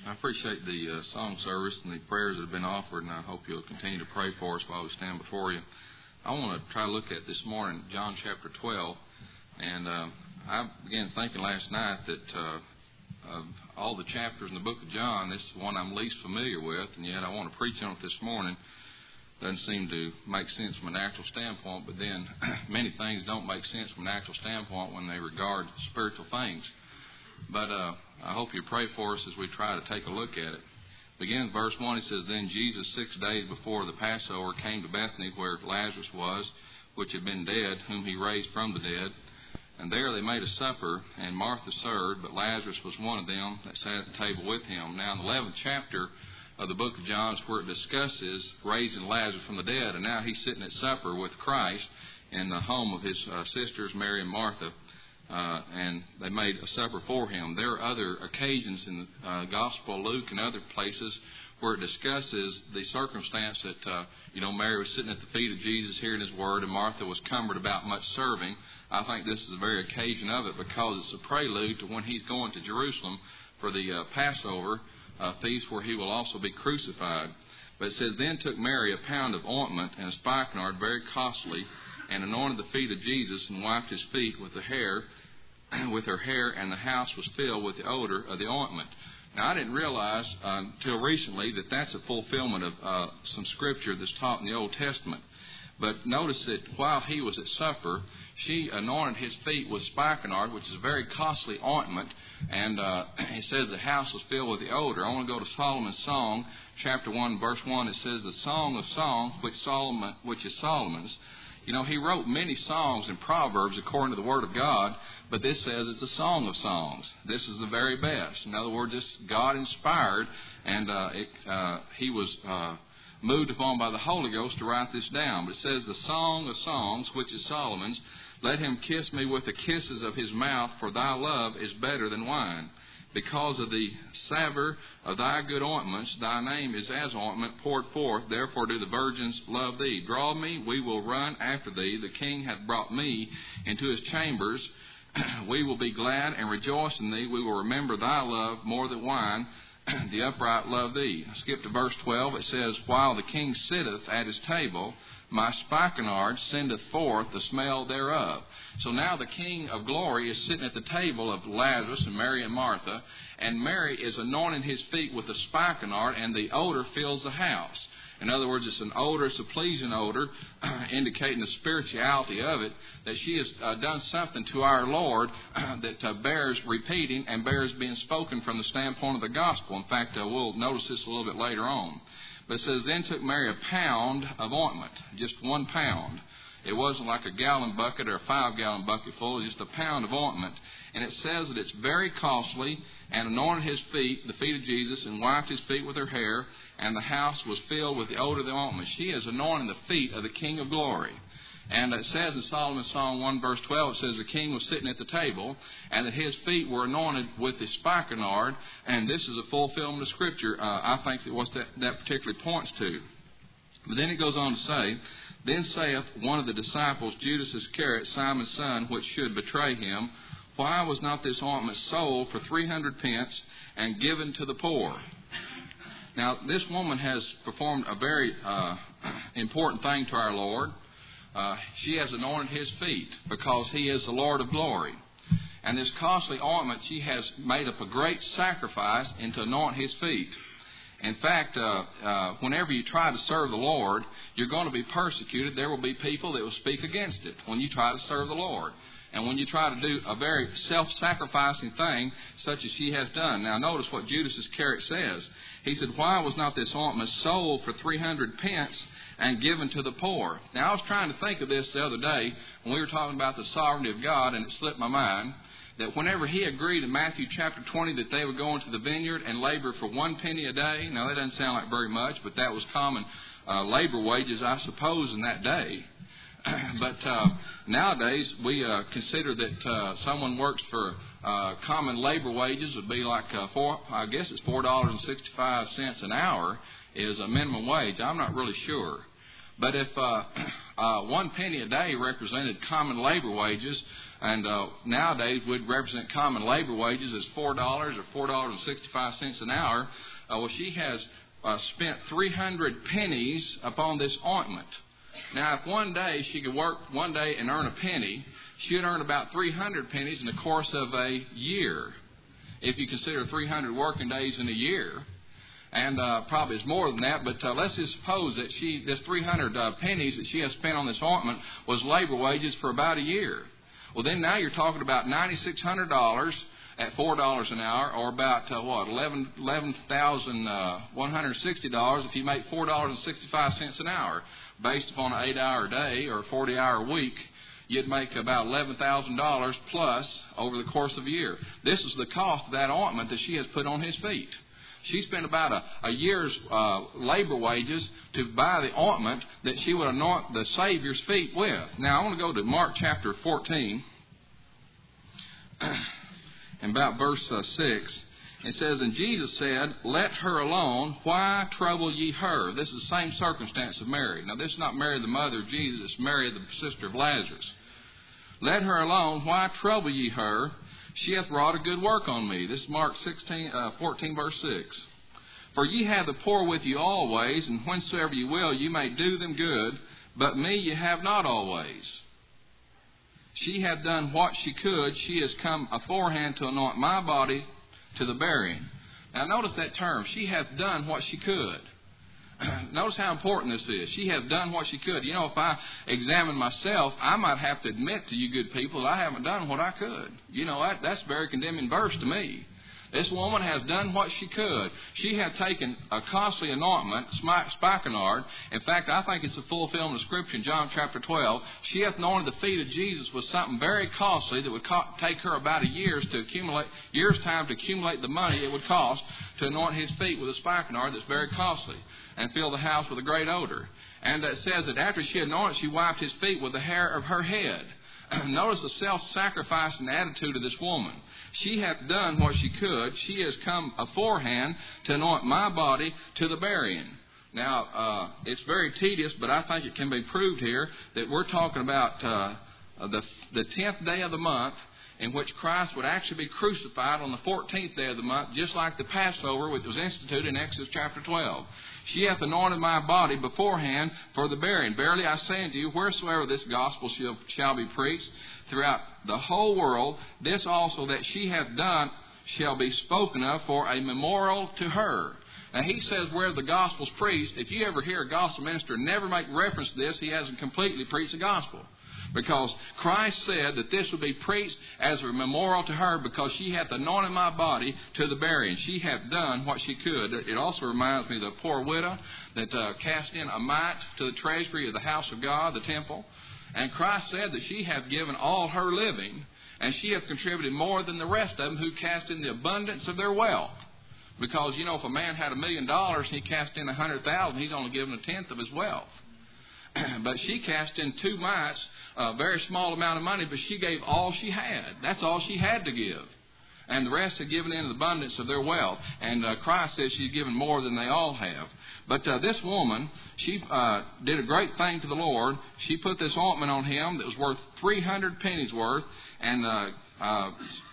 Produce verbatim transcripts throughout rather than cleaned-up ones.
I appreciate the uh, song service and the prayers that have been offered, and I hope you'll continue to pray for us while we stand before you. I want to try to look at this morning John chapter twelve, and uh, I began thinking last night that uh, of all the chapters in the book of John, this is the one I'm least familiar with, and yet I want to preach on it this morning. Doesn't seem to make sense from a natural standpoint, but then many things don't make sense from a natural standpoint when they regard spiritual things. But uh, I hope you pray for us as we try to take a look at it. Begin verse one, it says, Then Jesus, six days before the Passover, came to Bethany, where Lazarus was, which had been dead, whom he raised from the dead. And there they made a supper, and Martha served, but Lazarus was one of them that sat at the table with him. Now in the eleventh chapter of the book of John is where it discusses raising Lazarus from the dead, and now he's sitting at supper with Christ in the home of his uh, sisters, Mary and Martha. Uh, and they made a supper for him. There are other occasions in the uh, Gospel of Luke and other places where it discusses the circumstance that, uh, you know, Mary was sitting at the feet of Jesus hearing his word, and Martha was cumbered about much serving. I think this is the very occasion of it because it's a prelude to when he's going to Jerusalem for the uh, Passover uh, feast where he will also be crucified. But it says, Then took Mary a pound of ointment and a spikenard, very costly, and anointed the feet of Jesus and wiped his feet with the hair, with her hair, and the house was filled with the odor of the ointment. Now, I didn't realize uh, until recently that that's a fulfillment of uh, some scripture that's taught in the Old Testament. But notice that while he was at supper, she anointed his feet with spikenard, which is a very costly ointment, and uh, it says the house was filled with the odor. I want to go to Solomon's Song, chapter one, verse one. It says, The Song of Songs, which Solomon, which is Solomon's. You know, he wrote many songs and proverbs according to the Word of God, but this says it's a song of songs. This is the very best. In other words, it's God inspired, and uh, it, uh, he was uh, moved upon by the Holy Ghost to write this down. But it says, The Song of Songs, which is Solomon's, let him kiss me with the kisses of his mouth, for thy love is better than wine. Because of the savour of thy good ointments, thy name is as ointment poured forth. Therefore do the virgins love thee. Draw me, we will run after thee. The king hath brought me into his chambers. We will be glad and rejoice in thee. We will remember thy love more than wine. The upright love thee. Skip to verse twelve. It says, While the king sitteth at his table, my spikenard sendeth forth the smell thereof. So now the King of glory is sitting at the table of Lazarus and Mary and Martha, and Mary is anointing his feet with the spikenard, and the odor fills the house. In other words, it's an odor, it's a pleasing odor, indicating the spirituality of it, that she has uh, done something to our Lord that uh, bears repeating and bears being spoken from the standpoint of the gospel. In fact, uh, we'll notice this a little bit later on. But it says, Then took Mary a pound of ointment, just one pound. It wasn't like a gallon bucket or a five-gallon bucket full, it was just a pound of ointment. And it says that it's very costly, and anointed his feet, the feet of Jesus, and wiped his feet with her hair, and the house was filled with the odor of the ointment. She is anointing the feet of the King of glory. And it says in Solomon's Song one, verse twelve, it says the king was sitting at the table, and that his feet were anointed with the spikenard. And this is a fulfillment of Scripture, uh, I think, that what that, that particularly points to. But then it goes on to say, Then saith one of the disciples, Judas Iscariot, Simon's son, which should betray him, Why was not this ointment sold for three hundred pence and given to the poor? Now, this woman has performed a very uh, important thing to our Lord. Uh, she has anointed his feet because he is the Lord of glory. And this costly ointment, she has made up a great sacrifice and to anoint his feet. In fact, uh, uh, whenever you try to serve the Lord, you're going to be persecuted. There will be people that will speak against it when you try to serve the Lord. And when you try to do a very self-sacrificing thing, such as she has done. Now, notice what Judas Iscariot says. He said, Why was not this ointment sold for three hundred pence and given to the poor? Now, I was trying to think of this the other day when we were talking about the sovereignty of God, and it slipped my mind that whenever he agreed in Matthew chapter twenty that they would go into the vineyard and labor for one penny a day. Now, that doesn't sound like very much, but that was common uh, labor wages, I suppose, in that day. But uh, nowadays, we uh, consider that uh, someone works for uh, common labor wages would be like, uh, four, I guess it's four dollars and sixty-five cents an hour is a minimum wage. I'm not really sure. But if uh, uh, one penny a day represented common labor wages, and uh, nowadays would represent common labor wages as four dollars or four dollars and sixty-five cents an hour, uh, well, she has uh, spent three hundred pennies upon this ointment. Now, if one day she could work one day and earn a penny, she would earn about three hundred pennies in the course of a year, if you consider three hundred working days in a year. And uh, probably it's more than that, but uh, let's just suppose that she, this three hundred uh, pennies that she has spent on this ointment was labor wages for about a year. Well, then now you're talking about nine thousand six hundred dollars at four dollars an hour, or about, uh, what, eleven thousand one hundred sixty dollars if you make four dollars and sixty-five cents an hour. Based upon an eight-hour day or forty-hour week, you'd make about eleven thousand dollars plus over the course of a year. This is the cost of that ointment that she has put on his feet. She spent about a, a year's uh, labor wages to buy the ointment that she would anoint the Savior's feet with. Now, I want to go to Mark chapter fourteen, and about verse uh, six. It says, "And Jesus said, Let her alone. Why trouble ye her?" This is the same circumstance of Mary. Now, this is not Mary the mother of Jesus. It's Mary the sister of Lazarus. "Let her alone. Why trouble ye her? She hath wrought a good work on me." This is Mark sixteen, uh, fourteen, verse six. "For ye have the poor with you always, and whensoever ye will, you may do them good. But me ye have not always. She hath done what she could. She has come aforehand to anoint my body to the burying." Now notice that term. She hath done what she could. Notice how important this is. She hath done what she could. You know, if I examine myself, I might have to admit to you good people that I haven't done what I could. You know, that, that's a very condemning verse to me. This woman has done what she could. She hath taken a costly anointment, spikenard. In fact, I think it's a fulfillment of Scripture in John chapter twelve. She hath anointed the feet of Jesus with something very costly that would co- take her about a year's to accumulate, year's time to accumulate the money it would cost to anoint his feet with a spikenard that's very costly, and fill the house with a great odor. And it says that after she had anointed, she wiped his feet with the hair of her head. Notice the self-sacrificing attitude of this woman. She hath done what she could. She has come aforehand to anoint my body to the burying. Now, uh, it's very tedious, but I think it can be proved here that we're talking about uh, the the tenth day of the month, in which Christ would actually be crucified on the fourteenth day of the month, just like the Passover, which was instituted in Exodus chapter twelve. "She hath anointed my body beforehand for the burying. Verily I say unto you, wheresoever this gospel shall, shall be preached throughout the whole world, this also that she hath done shall be spoken of for a memorial to her." Now, he says where the gospel's preached. If you ever hear a gospel minister never make reference to this, he hasn't completely preached the gospel. Because Christ said that this would be preached as a memorial to her, because she hath anointed my body to the burying. She hath done what she could. It also reminds me of the poor widow that uh, cast in a mite to the treasury of the house of God, the temple. And Christ said that she hath given all her living, and she hath contributed more than the rest of them who cast in the abundance of their wealth. Because, you know, if a man had a million dollars and he cast in a hundred thousand, he's only given a tenth of his wealth. But she cast in two mites, a very small amount of money, but she gave all she had. That's all she had to give. And the rest had given in the abundance of their wealth. And uh, Christ says she's given more than they all have. But uh, this woman, she uh, did a great thing to the Lord. She put this ointment on him that was worth three hundred pennies worth. And uh, uh,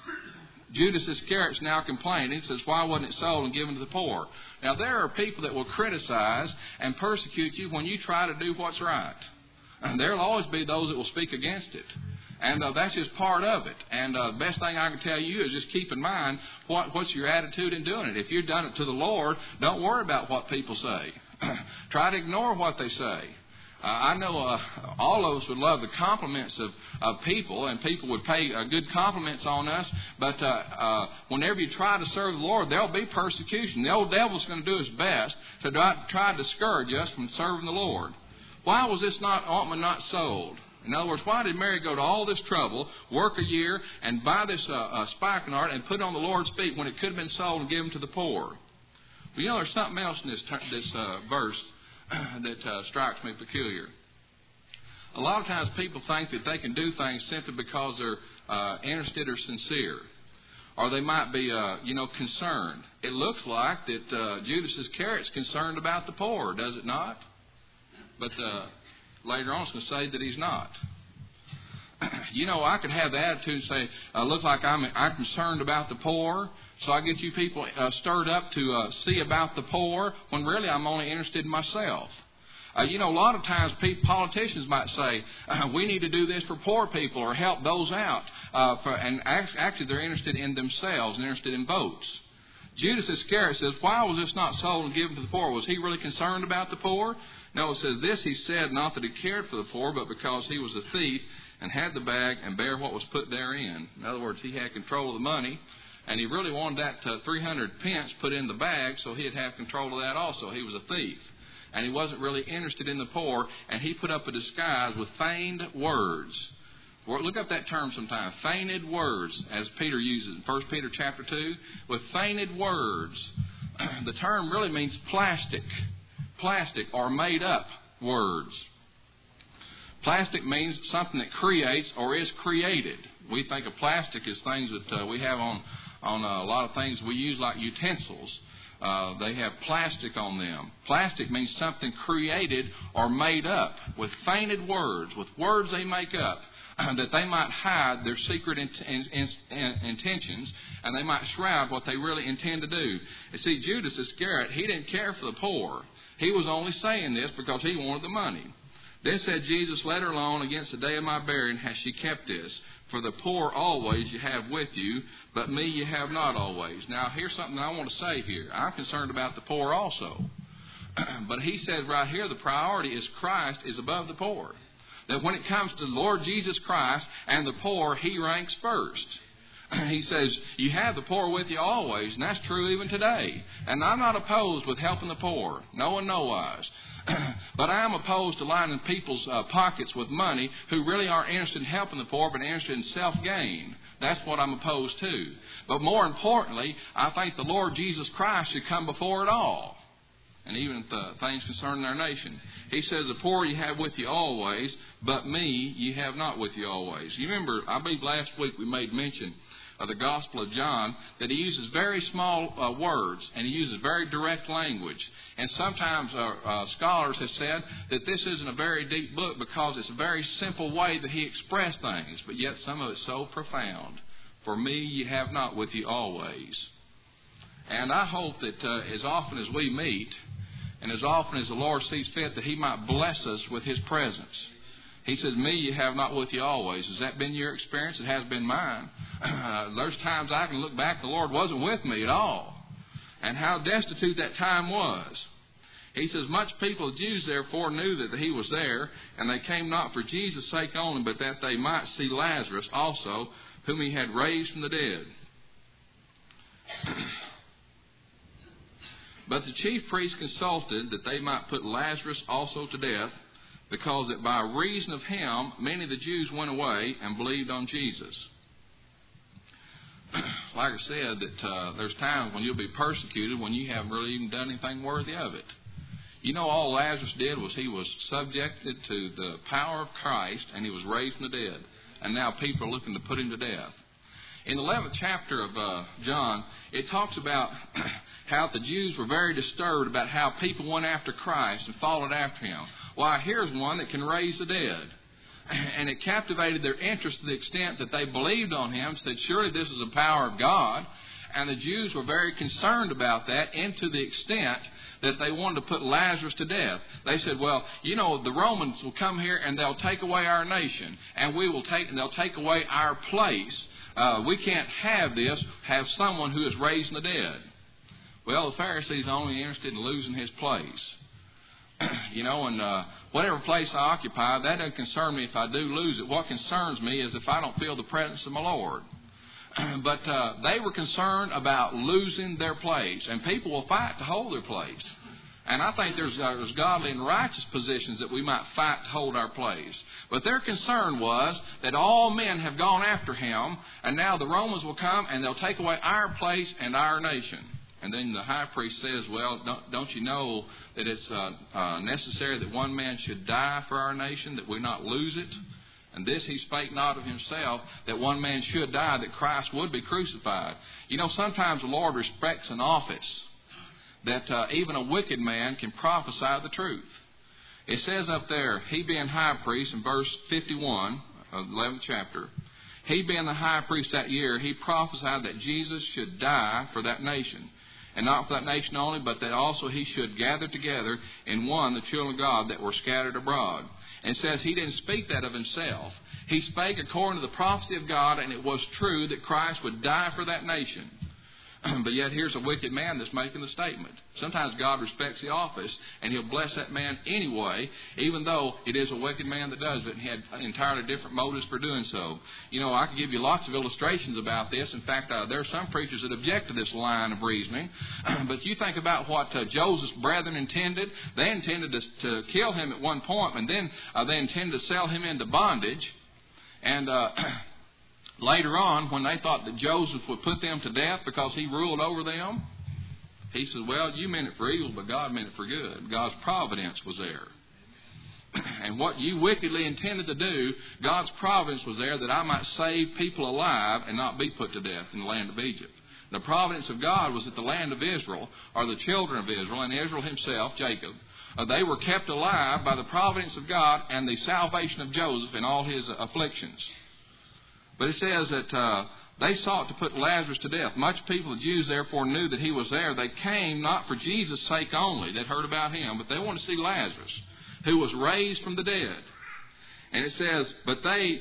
Judas Iscariot's now complaining. He says, "Why wasn't it sold and given to the poor?" Now, there are people that will criticize and persecute you when you try to do what's right. And there will always be those that will speak against it. And uh, that's just part of it. And uh, the best thing I can tell you is just keep in mind what, what's your attitude in doing it. If you've done it to the Lord, don't worry about what people say. Try to ignore what they say. Uh, I know uh, all of us would love the compliments of, of people, and people would pay uh, good compliments on us. But uh, uh, whenever you try to serve the Lord, there'll be persecution. The old devil's going to do his best to try, try to discourage us from serving the Lord. Why was this not ointment not sold? In other words, why did Mary go to all this trouble, work a year, and buy this uh, uh, spikenard and put it on the Lord's feet when it could have been sold and given to the poor? Well, you know, there's something else in this, this uh, verse that uh, strikes me peculiar. A lot of times people think that they can do things simply because they're uh, interested or sincere. Or they might be, uh, you know, concerned. It looks like that uh, Judas Iscariot's concerned about the poor, does it not? But uh, later on it's going to say that he's not. You know, I could have the attitude and say, uh, look like I'm, I'm concerned about the poor, so I get you people uh, stirred up to uh, see about the poor, when really I'm only interested in myself. Uh, you know, a lot of times people, politicians might say, uh, we need to do this for poor people or help those out. Uh, for, and actually they're interested in themselves and interested in votes. Judas Iscariot says, why was this not sold and given to the poor? Was he really concerned about the poor? No, it says this he said, not that he cared for the poor, but because he was a thief and had the bag and bare what was put therein. In other words, he had control of the money, and he really wanted that uh, three hundred pence put in the bag, so he'd have control of that also. He was a thief. And he wasn't really interested in the poor, and he put up a disguise with feigned words. Look up that term sometime, feigned words, as Peter uses in First Peter chapter two, with feigned words. The term really means plastic, plastic or made up words. Plastic means something that creates or is created. We think of plastic as things that uh, we have on, on a lot of things we use like utensils. Uh, they have plastic on them. Plastic means something created or made up with feigned words, with words they make up, that they might hide their secret in, in, in, intentions, and they might shroud what they really intend to do. You see, Judas Iscariot, he didn't care for the poor. He was only saying this because he wanted the money. Then said Jesus, let her alone, against the day of my burying has she kept this. For the poor always you have with you, but me you have not always. Now, here's something I want to say here. I'm concerned about the poor also. But he says right here the priority is Christ is above the poor. That when it comes to the Lord Jesus Christ and the poor, he ranks first. He says, you have the poor with you always, and that's true even today. And I'm not opposed with helping the poor. No one knows. But I am opposed to lining people's uh, pockets with money who really aren't interested in helping the poor, but interested in self-gain. That's what I'm opposed to. But more importantly, I think the Lord Jesus Christ should come before it all. And even the things concerning our nation. He says, the poor you have with you always, but me you have not with you always. You remember, I believe last week we made mention of the Gospel of John, that he uses very small uh, words, and he uses very direct language. And sometimes uh, uh, scholars have said that this isn't a very deep book because it's a very simple way that he expressed things, but yet some of it's so profound. For me you have not with you always. And I hope that uh, as often as we meet, and as often as the Lord sees fit, that he might bless us with his presence. He says, me you have not with you always. Has that been your experience? It has been mine. Uh, there's times I can look back, the Lord wasn't with me at all. And how destitute that time was. He says, much people, Jews therefore, knew that he was there, and they came not for Jesus' sake only, but that they might see Lazarus also, whom he had raised from the dead. But the chief priests consulted that they might put Lazarus also to death, because that by reason of him many of the Jews went away and believed on Jesus. Like I said, that uh, there's times when you'll be persecuted when you haven't really even done anything worthy of it. You know, all Lazarus did was he was subjected to the power of Christ, and he was raised from the dead. And now people are looking to put him to death. In the eleventh chapter of uh, John, it talks about how the Jews were very disturbed about how people went after Christ and followed after him. Why, here's one that can raise the dead. And it captivated their interest to the extent that they believed on him, said, surely this is the power of God. And the Jews were very concerned about that, and to the extent that they wanted to put Lazarus to death. They said, well, you know, the Romans will come here and they'll take away our nation, and we will take, and they'll take away our place. Uh, we can't have this, have someone who is raised from the dead. Well, the Pharisees are only interested in losing his place. You know, and uh, whatever place I occupy, that doesn't concern me if I do lose it. What concerns me is if I don't feel the presence of my Lord. But uh, they were concerned about losing their place. And people will fight to hold their place. And I think there's, uh, there's godly and righteous positions that we might fight to hold our place. But their concern was that all men have gone after him, and now the Romans will come and they'll take away our place and our nation. And then the high priest says, well, don't, don't you know that it's uh, uh, necessary that one man should die for our nation, that we not lose it? And this he spake not of himself, that one man should die, that Christ would be crucified. You know, sometimes the Lord respects an office, that uh, even a wicked man can prophesy the truth. It says up there, he being high priest in verse fifty-one of the eleventh chapter, he being the high priest that year, he prophesied that Jesus should die for that nation. And not for that nation only, but that also he should gather together in one the children of God that were scattered abroad. And it says he didn't speak that of himself. He spake according to the prophecy of God, and it was true that Christ would die for that nation. But yet here's a wicked man that's making the statement. Sometimes God respects the office, and He'll bless that man anyway, even though it is a wicked man that does it, and he had entirely different motives for doing so. You know, I could give you lots of illustrations about this. In fact, uh, there are some preachers that object to this line of reasoning. But you think about what uh, Joseph's brethren intended. They intended to, to kill him at one point, and then uh, they intended to sell him into bondage. And Uh, Later on, when they thought that Joseph would put them to death because he ruled over them, he said, well, you meant it for evil, but God meant it for good. God's providence was there. And what you wickedly intended to do, God's providence was there that I might save people alive and not be put to death in the land of Egypt. The providence of God was that the land of Israel, or the children of Israel, and Israel himself, Jacob, uh, they were kept alive by the providence of God and the salvation of Joseph in all his uh, afflictions. But it says that uh, they sought to put Lazarus to death. Much people, the Jews, therefore knew that he was there. They came not for Jesus' sake only. They'd heard about him, but they wanted to see Lazarus, who was raised from the dead. And it says, but they,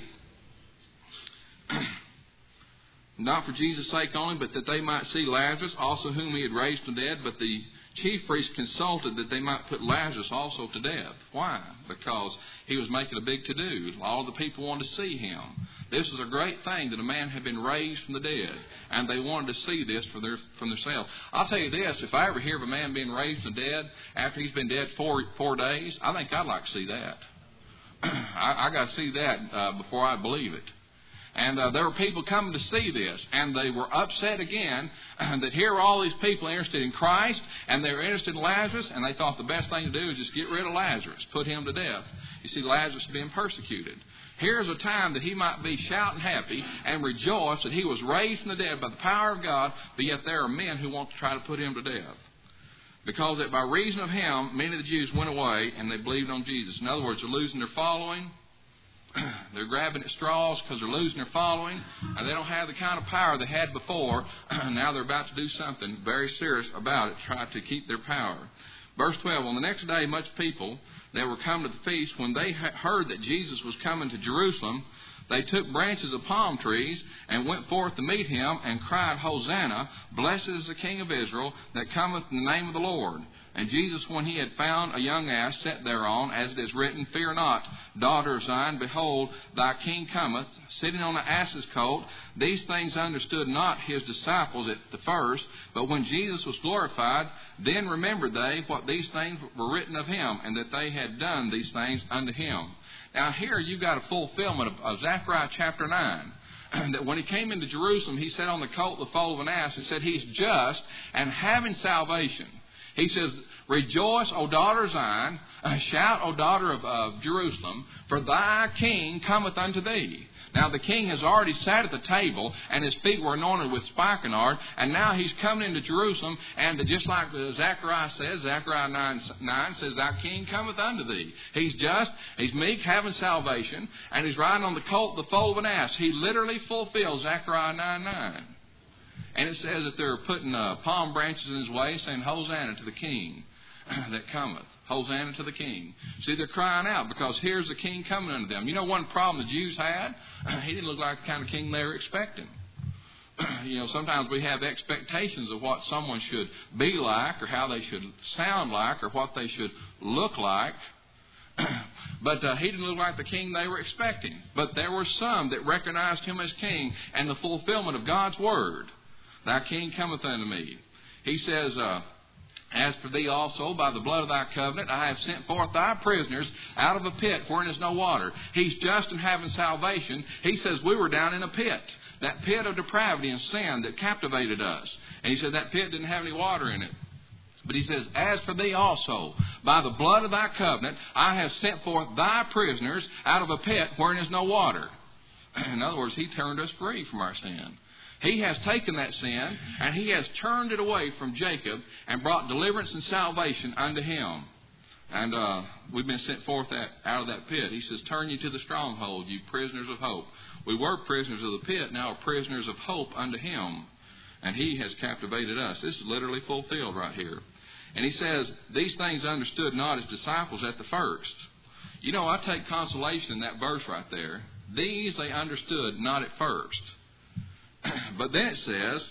not for Jesus' sake only, but that they might see Lazarus, also whom he had raised from the dead. But the chief priests consulted that they might put Lazarus also to death. Why? Because he was making a big to-do. All the people wanted to see him. This was a great thing that a man had been raised from the dead, and they wanted to see this for their, from themselves. I'll tell you this, if I ever hear of a man being raised from the dead after he's been dead four, four days, I think I'd like to see that. I, I got to see that uh, before I believe it. And uh, there were people coming to see this, and they were upset again that here were all these people interested in Christ, and they were interested in Lazarus, and they thought the best thing to do is just get rid of Lazarus, put him to death. You see, Lazarus was being persecuted. Here's a time that he might be shouting happy and rejoice that he was raised from the dead by the power of God, but yet there are men who want to try to put him to death. Because that by reason of him, many of the Jews went away, and they believed on Jesus. In other words, they're losing their following. They're grabbing at straws because they're losing their following, and they don't have the kind of power they had before. Now they're about to do something very serious about it, try to keep their power. Verse twelve, on the next day, much people that were come to the feast, when they heard that Jesus was coming to Jerusalem, they took branches of palm trees and went forth to meet him and cried, Hosanna, blessed is the King of Israel that cometh in the name of the Lord. And Jesus, when he had found a young ass, sat thereon, as it is written, Fear not, daughter of Zion, behold, thy king cometh, sitting on an ass's colt. These things understood not his disciples at the first, but when Jesus was glorified, then remembered they what these things were written of him, and that they had done these things unto him. Now here you've got a fulfillment of, of Zechariah chapter nine. That when he came into Jerusalem, he sat on the colt, the foal of an ass, and said, He's just and having salvation. He says, Rejoice, O daughter of Zion, uh, shout, O daughter of, of Jerusalem, for thy king cometh unto thee. Now the king has already sat at the table, and his feet were anointed with spikenard, and now he's coming into Jerusalem, and just like Zechariah says, Zechariah nine, nine says, Thy king cometh unto thee. He's just, he's meek, having salvation, and he's riding on the colt, the foal of an ass. He literally fulfills Zechariah nine nine. And it says that they're putting uh, palm branches in his way, saying, Hosanna to the King that cometh. Hosanna to the King. See, they're crying out because here's the King coming unto them. You know one problem the Jews had? He didn't look like the kind of king they were expecting. You know, sometimes we have expectations of what someone should be like, or how they should sound like, or what they should look like. But uh, he didn't look like the king they were expecting. But there were some that recognized him as king and the fulfillment of God's word. Thy king cometh unto me. He says, uh, As for thee also, by the blood of thy covenant, I have sent forth thy prisoners out of a pit wherein is no water. He's just and having salvation. He says we were down in a pit, that pit of depravity and sin that captivated us. And he said that pit didn't have any water in it. But he says, As for thee also, by the blood of thy covenant, I have sent forth thy prisoners out of a pit wherein is no water. In other words, he turned us free from our sin. He has taken that sin, and he has turned it away from Jacob and brought deliverance and salvation unto him. And uh, we've been sent forth that, out of that pit. He says, turn you to the stronghold, you prisoners of hope. We were prisoners of the pit, now are prisoners of hope unto him. And he has captivated us. This is literally fulfilled right here. And he says, these things understood not as disciples at the first. You know, I take consolation in that verse right there. These they understood not at first. But then it says,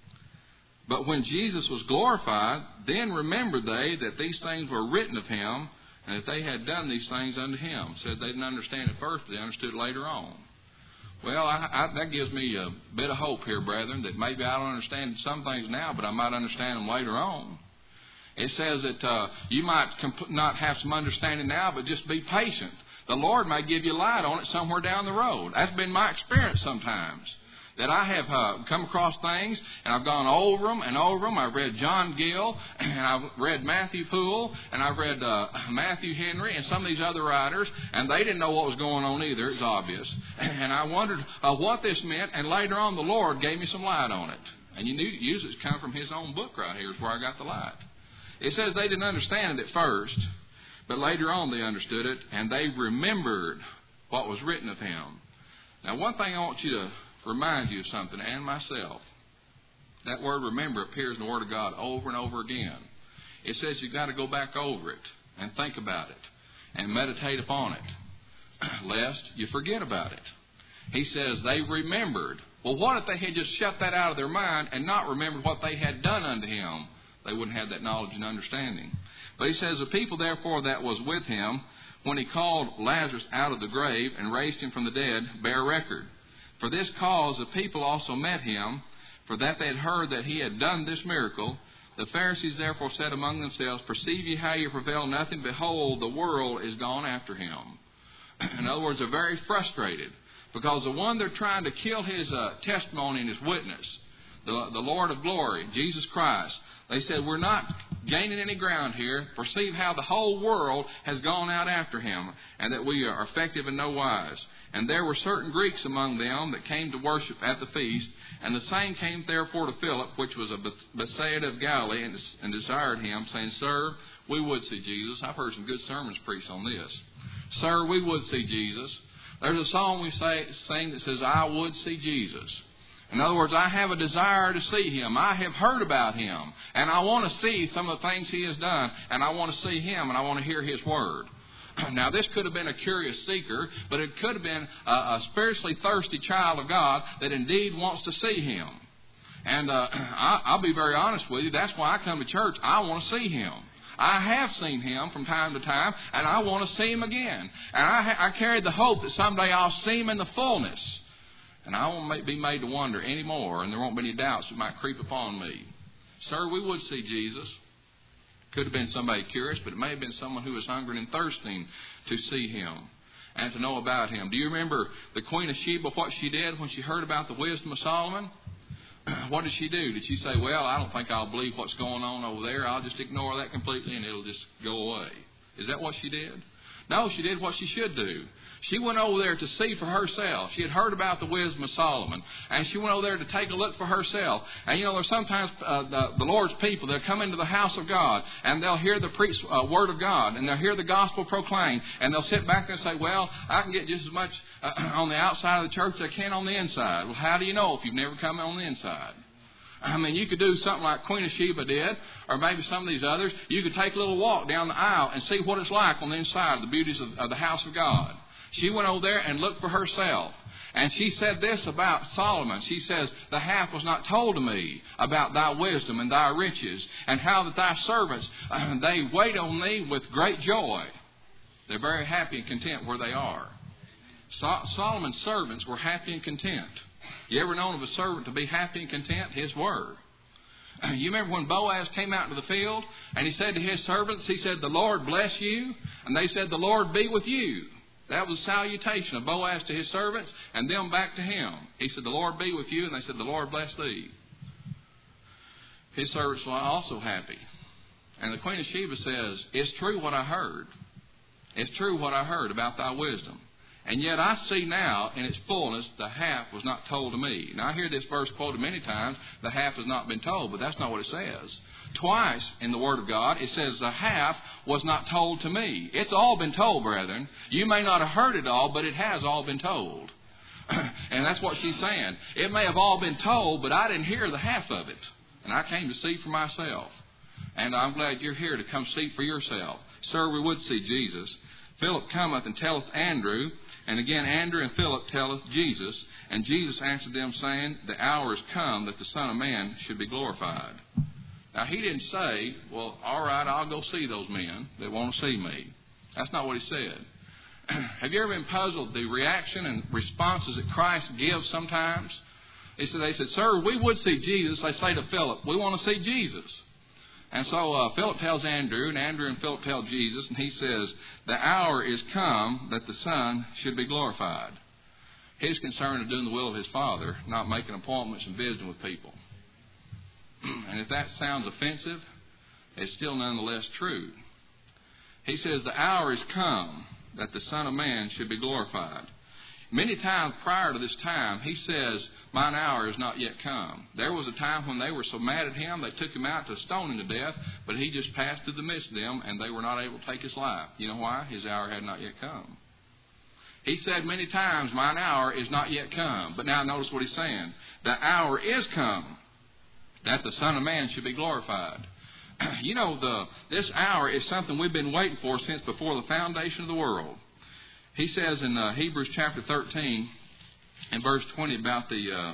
but when Jesus was glorified, then remembered they that these things were written of him, and that they had done these things unto him. Said they didn't understand it first, but they understood it later on. Well, I, I, that gives me a bit of hope here, brethren, that maybe I don't understand some things now, but I might understand them later on. It says that uh, you might comp- not have some understanding now, but just be patient. The Lord may give you light on it somewhere down the road. That's been my experience sometimes. That I have uh, come across things, and I've gone over them and over them. I've read John Gill, and I've read Matthew Poole, and I've read uh, Matthew Henry, and some of these other writers, and they didn't know what was going on either. It's obvious. And I wondered uh, what this meant, and later on the Lord gave me some light on it. And you knew usually it's come from his own book right here is where I got the light. It says they didn't understand it at first, but later on they understood it, and they remembered what was written of him. Now, one thing I want you to remind you of something, and myself. That word remember appears in the Word of God over and over again. It says you've got to go back over it and think about it and meditate upon it, lest you forget about it. He says they remembered. Well, what if they had just shut that out of their mind and not remembered what they had done unto him? They wouldn't have that knowledge and understanding. But he says, the people therefore that was with him, when he called Lazarus out of the grave and raised him from the dead, bear record. For this cause the people also met him, for that they had heard that he had done this miracle. The Pharisees therefore said among themselves, perceive ye how you prevail nothing? Behold, the world is gone after him. In other words, they're very frustrated, because the one they're trying to kill his uh, testimony and his witness, the, the Lord of glory, Jesus Christ, they said, we're not gaining any ground here. Perceive how the whole world has gone out after him, and that we are effective in no wise. And there were certain Greeks among them that came to worship at the feast. And the same came therefore to Philip, which was of Bethsaida of Galilee, and, and desired him, saying, Sir, we would see Jesus. I've heard some good sermons preached on this. Sir, we would see Jesus. There's a song we say, sing that says, I would see Jesus. In other words, I have a desire to see him. I have heard about him. And I want to see some of the things he has done. And I want to see him, and I want to hear his word. Now, this could have been a curious seeker, but it could have been a, a spiritually thirsty child of God that indeed wants to see him. And uh, I, I'll be very honest with you. That's why I come to church. I want to see him. I have seen him from time to time, and I want to see him again. And I, I carry the hope that someday I'll see him in the fullness. And I won't be made to wonder anymore, and there won't be any doubts that might creep upon me. Sir, we would see Jesus. Could have been somebody curious, but it may have been someone who was hungering and thirsting to see him and to know about him. Do you remember the Queen of Sheba, what she did when she heard about the wisdom of Solomon? What did she do? Did she say, well, I don't think I'll believe what's going on over there. I'll just ignore that completely and it'll just go away. Is that what she did? No, she did what she should do. She went over there to see for herself. She had heard about the wisdom of Solomon. And she went over there to take a look for herself. And, you know, there's sometimes uh, the, the Lord's people, they'll come into the house of God, and they'll hear the preached uh, word of God, and they'll hear the gospel proclaimed, and they'll sit back there and say, well, I can get just as much uh, on the outside of the church as I can on the inside. Well, how do you know if you've never come on the inside? I mean, you could do something like Queen of Sheba did, or maybe some of these others. You could take a little walk down the aisle and see what it's like on the inside of the beauties of, of the house of God. She went over there and looked for herself. And she said this about Solomon. She says, the half was not told to me about thy wisdom and thy riches, and how that thy servants, uh, they wait on thee with great joy. They're very happy and content where they are. So- Solomon's servants were happy and content. You ever known of a servant to be happy and content? His word. You remember when Boaz came out into the field, and he said to his servants, he said, the Lord bless you. And they said, the Lord be with you. That was the salutation of Boaz to his servants, and them back to him. He said, the Lord be with you, and they said, the Lord bless thee. His servants were also happy. And the Queen of Sheba says, it's true what I heard. It's true what I heard about thy wisdom. And yet I see now in its fullness the half was not told to me. Now I hear this verse quoted many times, the half has not been told, but that's not what it says. Twice in the Word of God, it says the half was not told to me. It's all been told, brethren. You may not have heard it all, but it has all been told. And that's what she's saying. It may have all been told, but I didn't hear the half of it. And I came to see for myself. And I'm glad you're here to come see for yourself. Sir, we would see Jesus. Philip cometh and telleth Andrew. And again, Andrew and Philip telleth Jesus. And Jesus answered them, saying, the hour is come that the Son of Man should be glorified. Now, he didn't say, well, all right, I'll go see those men that want to see me. That's not what he said. Have you ever been puzzled the reaction and responses that Christ gives sometimes? He said, they said, sir, we would see Jesus. They say to Philip, we want to see Jesus. And so uh, Philip tells Andrew, and Andrew and Philip tell Jesus, and he says, the hour is come that the Son should be glorified. His concern is doing the will of his Father, not making appointments and visiting with people. And if that sounds offensive, it's still nonetheless true. He says, the hour is come that the Son of Man should be glorified. Many times prior to this time, he says, mine hour is not yet come. There was a time when they were so mad at him, they took him out to stone him to death, but he just passed through the midst of them, and they were not able to take his life. You know why? His hour had not yet come. He said many times, mine hour is not yet come. But now notice what he's saying. The hour is come that the Son of Man should be glorified. You know, the this hour is something we've been waiting for since before the foundation of the world. He says in uh, Hebrews chapter thirteen and verse twenty about the uh,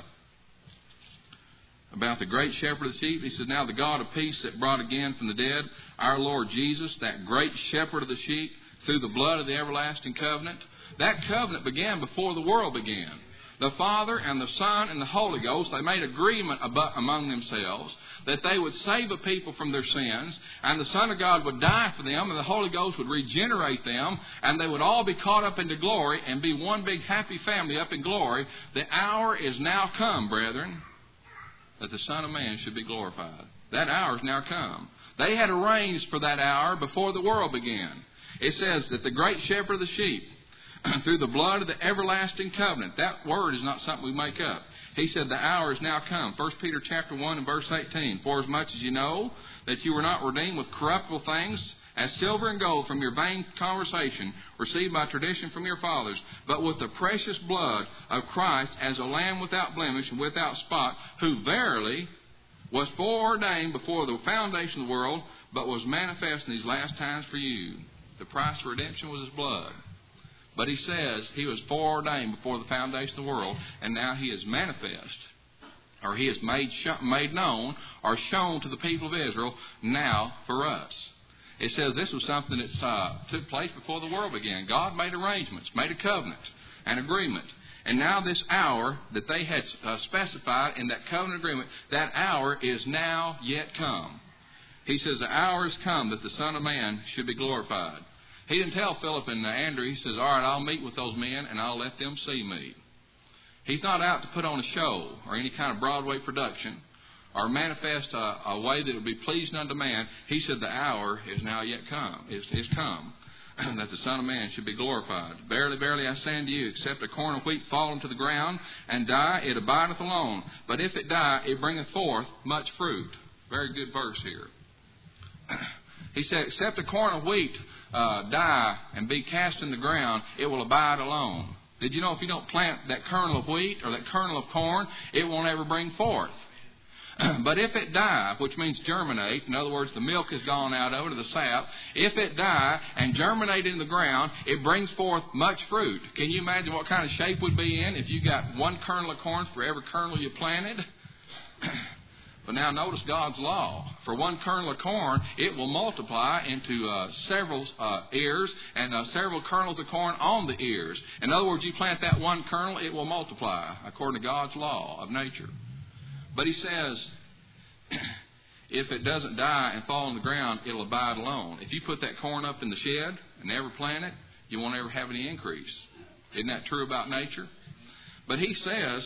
about the great shepherd of the sheep. He says, now the God of peace that brought again from the dead our Lord Jesus, that great shepherd of the sheep, through the blood of the everlasting covenant. That covenant began before the world began. The Father and the Son and the Holy Ghost, they made agreement about, among themselves that they would save a people from their sins, and the Son of God would die for them, and the Holy Ghost would regenerate them, and they would all be caught up into glory and be one big happy family up in glory. The hour is now come, brethren, that the Son of Man should be glorified. That hour is now come. They had arranged for that hour before the world began. It says that the great shepherd of the sheep, through the blood of the everlasting covenant. That word is not something we make up. He said the hour is now come. First Peter chapter one and verse eighteen. For as much as you know that you were not redeemed with corruptible things, as silver and gold from your vain conversation, received by tradition from your fathers, but with the precious blood of Christ as a lamb without blemish and without spot, who verily was foreordained before the foundation of the world, but was manifest in these last times for you. The price for redemption was his blood. But he says he was foreordained before the foundation of the world, and now he is manifest, or he is made made known, or shown to the people of Israel now for us. It says this was something that uh, took place before the world began. God made arrangements, made a covenant, an agreement. And now this hour that they had uh, specified in that covenant agreement, that hour is now yet come. He says the hour is come that the Son of Man should be glorified. He didn't tell Philip and Andrew. He says, all right, I'll meet with those men and I'll let them see me. He's not out to put on a show or any kind of Broadway production or manifest a, a way that would be pleasing unto man. He said the hour is now yet come, is, is come, that the Son of Man should be glorified. Verily, verily, I say unto you, except a corn of wheat fall into the ground and die, it abideth alone. But if it die, it bringeth forth much fruit. Very good verse here. He said, except a corn of wheat uh, die and be cast in the ground, it will abide alone. Did you know if you don't plant that kernel of wheat or that kernel of corn, it won't ever bring forth? But if it die, which means germinate, in other words, the milk has gone out of it, or the sap, if it die and germinate in the ground, it brings forth much fruit. Can you imagine what kind of shape we'd be in if you got one kernel of corn for every kernel you planted? But now notice God's law. For one kernel of corn, it will multiply into uh, several uh, ears and uh, several kernels of corn on the ears. In other words, you plant that one kernel, it will multiply according to God's law of nature. But he says, if it doesn't die and fall on the ground, it'll abide alone. If you put that corn up in the shed and never plant it, you won't ever have any increase. Isn't that true about nature? But he says,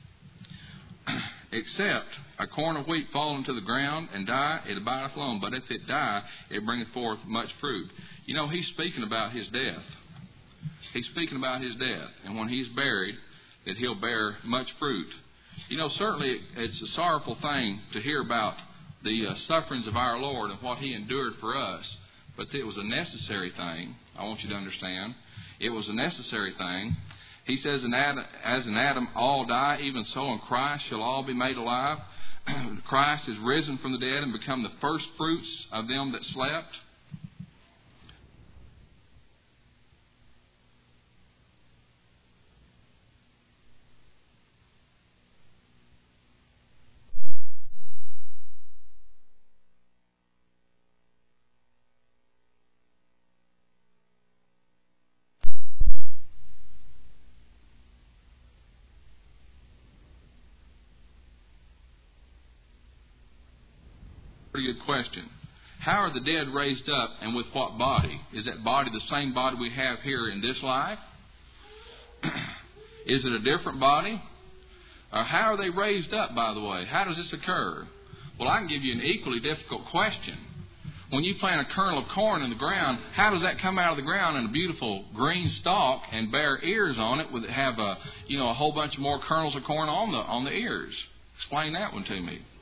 except a corn of wheat fall into the ground and die, it abideth alone. But if it die, it bringeth forth much fruit. You know, he's speaking about his death. He's speaking about his death. And when he's buried, that he'll bear much fruit. You know, certainly it's a sorrowful thing to hear about the uh, sufferings of our Lord and what He endured for us. But it was a necessary thing. I want you to understand. It was a necessary thing. He says, as in Adam all die, even so in Christ shall all be made alive. Christ is risen from the dead and become the first fruits of them that slept. Pretty good question. How are the dead raised up, and with what body? Is that body the same body we have here in this life? Is it a different body? Or how are they raised up, by the way? How does this occur? Well, I can give you an equally difficult question. When you plant a kernel of corn in the ground, how does that come out of the ground in a beautiful green stalk and bear ears on it? Would it have a, you know, a whole bunch more kernels of corn on the on the ears? Explain that one to me.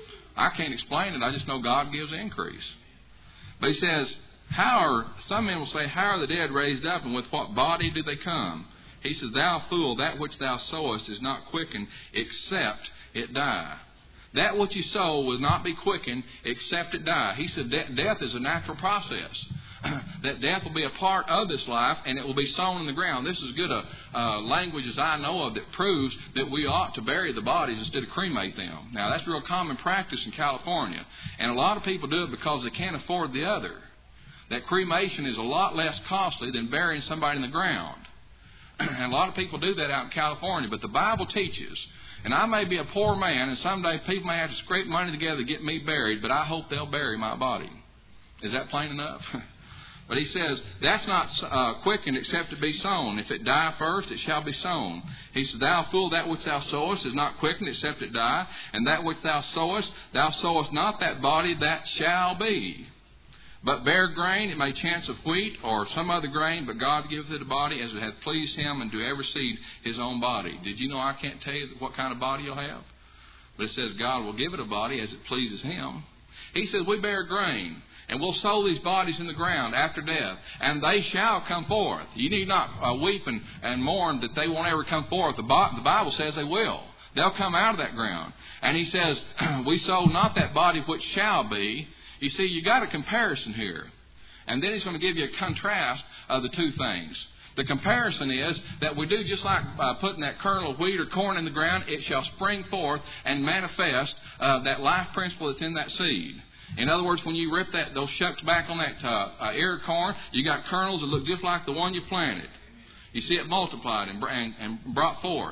I can't explain it. I just know God gives increase. But he says, how are, some men will say, how are the dead raised up, and with what body do they come? He says, thou fool, that which thou sowest is not quickened, except it die. That which you sow will not be quickened, except it die. He said, death is a natural process. That death will be a part of this life, and it will be sown in the ground. This is good a uh, language as I know of that proves that we ought to bury the bodies instead of cremate them. Now, that's real common practice in California, and a lot of people do it because they can't afford the other. That cremation is a lot less costly than burying somebody in the ground. And a lot of people do that out in California, but the Bible teaches, and I may be a poor man, and someday people may have to scrape money together to get me buried, but I hope they'll bury my body. Is that plain enough? But he says, that's not uh, quickened except to be sown. If it die first, it shall be sown. He says, thou fool, that which thou sowest is not quickened except it die. And that which thou sowest, thou sowest not that body that shall be. But bear grain, it may chance of wheat or some other grain, but God giveth it a body as it hath pleased Him, and to every seed his own body. Did you know I can't tell you what kind of body you'll have? But it says God will give it a body as it pleases Him. He says, we bear grain. And we'll sow these bodies in the ground after death, and they shall come forth. You need not uh, weep and, and mourn that they won't ever come forth. The, the Bible says they will. They'll come out of that ground. And he says, we sow not that body which shall be. You see, you got a comparison here. And then he's going to give you a contrast of the two things. The comparison is that we do just like uh, putting that kernel of wheat or corn in the ground, it shall spring forth and manifest uh, that life principle that's in that seed. In other words, when you rip that those shucks back on that uh, uh, ear of corn, you got kernels that look just like the one you planted. You see it multiplied and, and, and brought forth.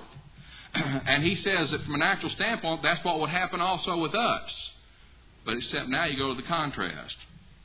And he says that from a natural standpoint, that's what would happen also with us. But except now you go to the contrast.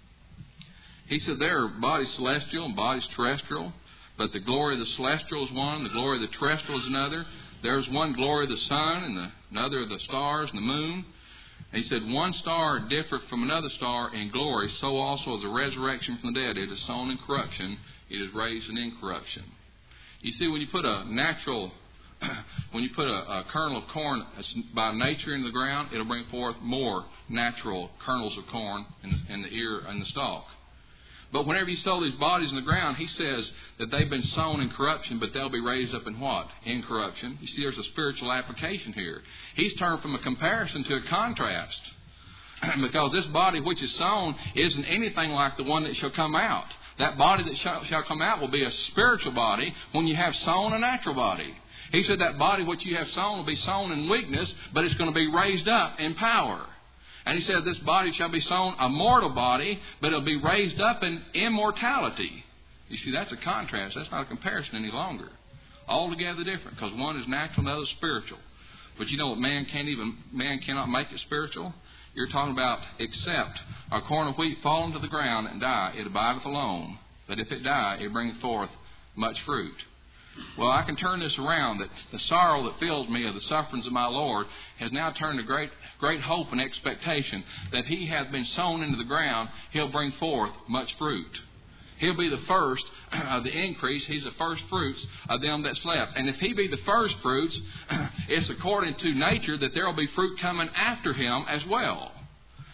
He said there are bodies celestial and bodies terrestrial, but the glory of the celestial is one, the glory of the terrestrial is another. There's one glory of the sun, and the, another of the stars and the moon. He said, one star differeth from another star in glory, so also is the resurrection from the dead. It is sown in corruption, it is raised in incorruption. You see, when you put a natural, when you put a, a kernel of corn by nature in the ground, it'll bring forth more natural kernels of corn in the, in the ear and the stalk. But whenever you sow these bodies in the ground, he says that they've been sown in corruption, but they'll be raised up in what? Incorruption. You see, there's a spiritual application here. He's turned from a comparison to a contrast. Because this body which is sown isn't anything like the one that shall come out. That body that shall, shall come out will be a spiritual body when you have sown a natural body. He said that body which you have sown will be sown in weakness, but it's going to be raised up in power. And he said, this body shall be sown a mortal body, but it'll be raised up in immortality. You see, that's a contrast. That's not a comparison any longer. Altogether different, because one is natural and the other is spiritual. But you know what? Man can't even, man cannot make it spiritual. You're talking about, except a corn of wheat fall into the ground and die, it abideth alone. But if it die, it bringeth forth much fruit. Well, I can turn this around, that the sorrow that fills me of the sufferings of my Lord has now turned to great great hope and expectation that He hath been sown into the ground, He'll bring forth much fruit. He'll be the first of the increase. He's the first fruits of them that slept. And if He be the first fruits, it's according to nature that there will be fruit coming after Him as well.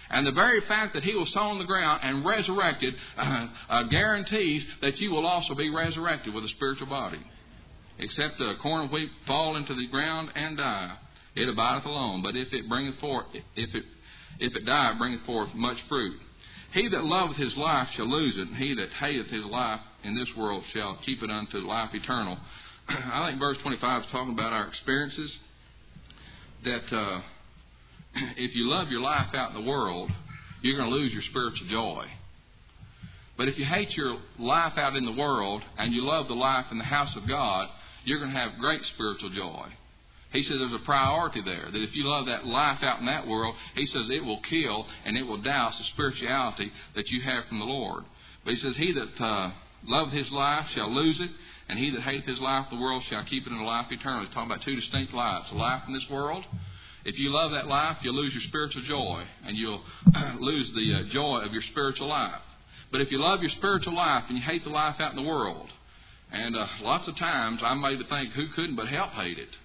And the very fact that he was sown on the ground and resurrected uh, uh, guarantees that you will also be resurrected with a spiritual body. Except the corn and wheat fall into the ground and die, it abideth alone. But if it bringeth forth, if it if it die, it bringeth forth much fruit. He that loveth his life shall lose it, and he that hateth his life in this world shall keep it unto life eternal. I think verse twenty-five is talking about our experiences. That uh, if you love your life out in the world, you're going to lose your spiritual joy. But if you hate your life out in the world and you love the life in the house of God, you're going to have great spiritual joy. He says there's a priority there, that if you love that life out in that world, he says it will kill and it will douse the spirituality that you have from the Lord. But he says, he that uh, loveth his life shall lose it, and he that hateth his life in the world shall keep it in life eternal. He's talking about two distinct lives. A life in this world. If you love that life, you'll lose your spiritual joy, and you'll lose the uh, joy of your spiritual life. But if you love your spiritual life and you hate the life out in the world, and uh, lots of times I'm made to think, who couldn't but help hate it?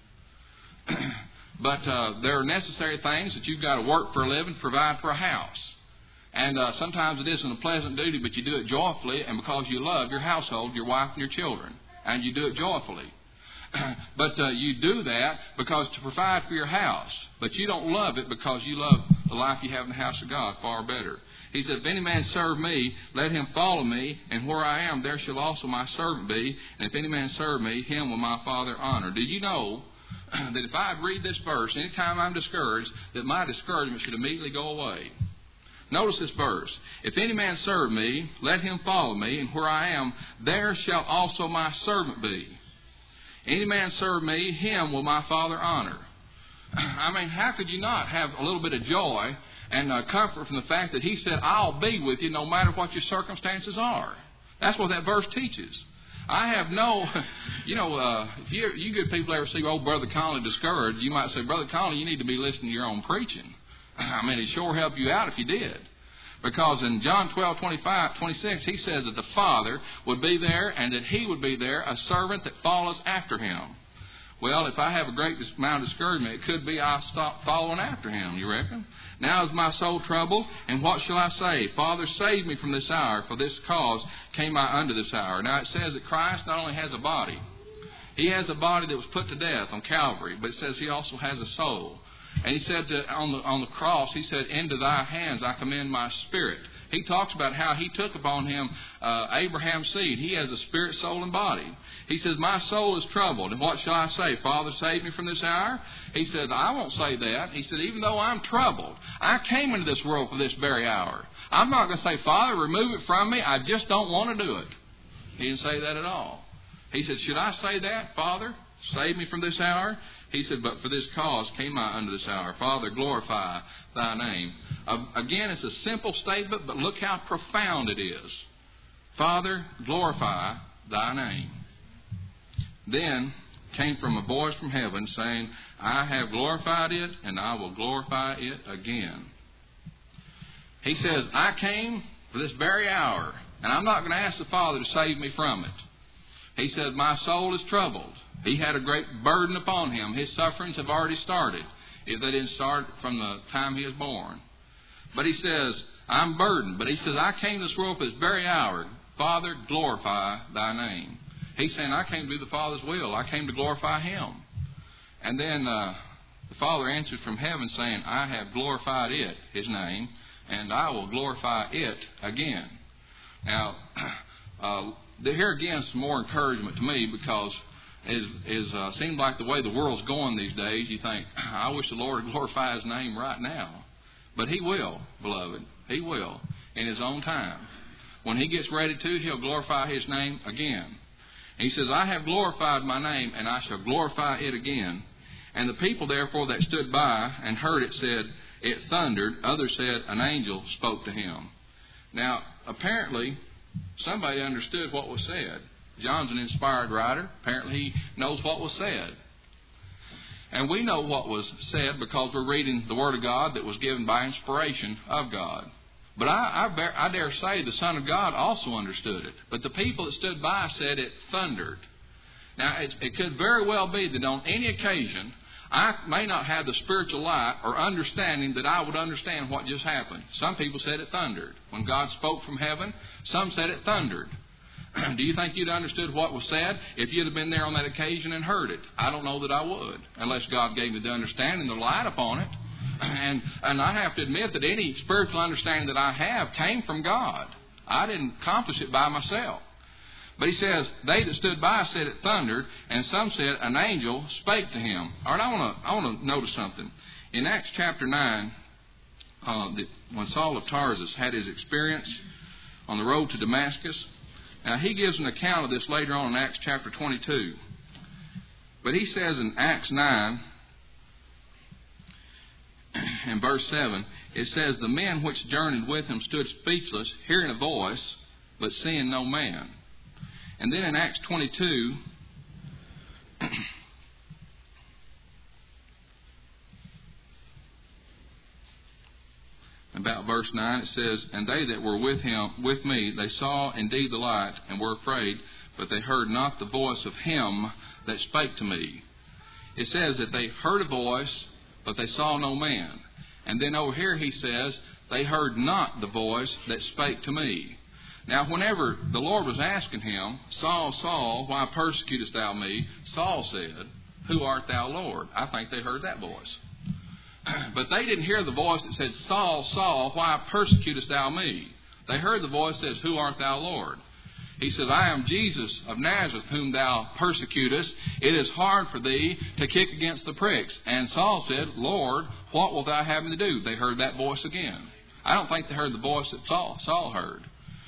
But uh, there are necessary things that you've got to work for a living, provide for a house. And uh, sometimes it isn't a pleasant duty, but you do it joyfully, and because you love your household, your wife and your children. And you do it joyfully. But uh, you do that because to provide for your house. But you don't love it because you love the life you have in the house of God far better. He said, if any man serve me, let him follow me, and where I am, there shall also my servant be. And if any man serve me, him will my Father honor. Do you know that if I'd read this verse, anytime I'm discouraged, that my discouragement should immediately go away? Notice this verse. If any man serve me, let him follow me, and where I am, there shall also my servant be. Any man serve me, him will my Father honor. I mean, how could you not have a little bit of joy and uh, comfort from the fact that he said, I'll be with you no matter what your circumstances are? That's what that verse teaches. I have no, you know, uh, if you, you good people ever see old Brother Conley discouraged, you might say, Brother Conley, you need to be listening to your own preaching. I mean, it'd sure help you out if you did. Because in John twelve, twenty-five, twenty-six, he says that the Father would be there and that he would be there, a servant that follows after him. Well, if I have a great amount of discouragement, it could be I'll stop following after him, you reckon? Now is my soul troubled, and what shall I say? Father, save me from this hour, for this cause came I unto this hour. Now it says that Christ not only has a body, he has a body that was put to death on Calvary, but it says he also has a soul. And he said to, on the on the cross, he said, into thy hands I commend my spirit. He talks about how he took upon him uh, Abraham's seed. He has a spirit, soul, and body. He says, my soul is troubled. And what shall I say? Father, save me from this hour? He said, I won't say that. He said, even though I'm troubled, I came into this world for this very hour. I'm not going to say, Father, remove it from me. I just don't want to do it. He didn't say that at all. He said, should I say that, Father? Save me from this hour? He said, but for this cause came I unto this hour. Father, glorify thy name. Uh, again, it's a simple statement, but look how profound it is. Father, glorify thy name. Then came from a voice from heaven saying, I have glorified it, and I will glorify it again. He says, I came for this very hour, and I'm not going to ask the Father to save me from it. He said, my soul is troubled. He had a great burden upon him. His sufferings have already started, if they didn't start from the time he was born. But he says, I'm burdened. But he says, I came to this world for this very hour. Father, glorify thy name. He's saying, I came to do the Father's will. I came to glorify him. And then uh, the Father answered from heaven saying, I have glorified it, his name, and I will glorify it again. Now, uh, here again, some more encouragement to me, because Is is uh, seemed like the way the world's going these days. You think, I wish the Lord would glorify his name right now. But he will, beloved. He will, in his own time. When he gets ready to, he'll glorify his name again. And he says, I have glorified my name, and I shall glorify it again. And the people, therefore, that stood by and heard it said, it thundered. Others said, an angel spoke to him. Now, apparently, somebody understood what was said. John's an inspired writer. Apparently he knows what was said. And we know what was said because we're reading the Word of God that was given by inspiration of God. But I, I, bear, I dare say the Son of God also understood it. But the people that stood by said it thundered. Now, it, it could very well be that on any occasion I may not have the spiritual light or understanding that I would understand what just happened. Some people said it thundered. When God spoke from heaven, some said it thundered. Do you think you'd understood what was said if you'd have been there on that occasion and heard it? I don't know that I would, unless God gave me the understanding, the light upon it. And and I have to admit that any spiritual understanding that I have came from God. I didn't accomplish it by myself. But he says, they that stood by said it thundered, and some said an angel spake to him. All right, I want to I want to notice something. In Acts chapter nine, uh, the, when Saul of Tarsus had his experience on the road to Damascus, now he gives an account of this later on in Acts chapter twenty-two. But he says in Acts nine, in verse seven, it says, the men which journeyed with him stood speechless, hearing a voice, but seeing no man. And then in Acts twenty-two, about verse nine, it says, and they that were with him, with me, they saw indeed the light, and were afraid, but they heard not the voice of him that spake to me. It says that they heard a voice, but they saw no man. And then over here he says, they heard not the voice that spake to me. Now, whenever the Lord was asking him, Saul, Saul, why persecutest thou me? Saul said, who art thou, Lord? I think they heard that voice. But they didn't hear the voice that said, Saul, Saul, why persecutest thou me? They heard the voice that says, who art thou, Lord? He says, I am Jesus of Nazareth, whom thou persecutest. It is hard for thee to kick against the pricks. And Saul said, Lord, what wilt thou have me to do? They heard that voice again. I don't think they heard the voice that Saul, Saul heard.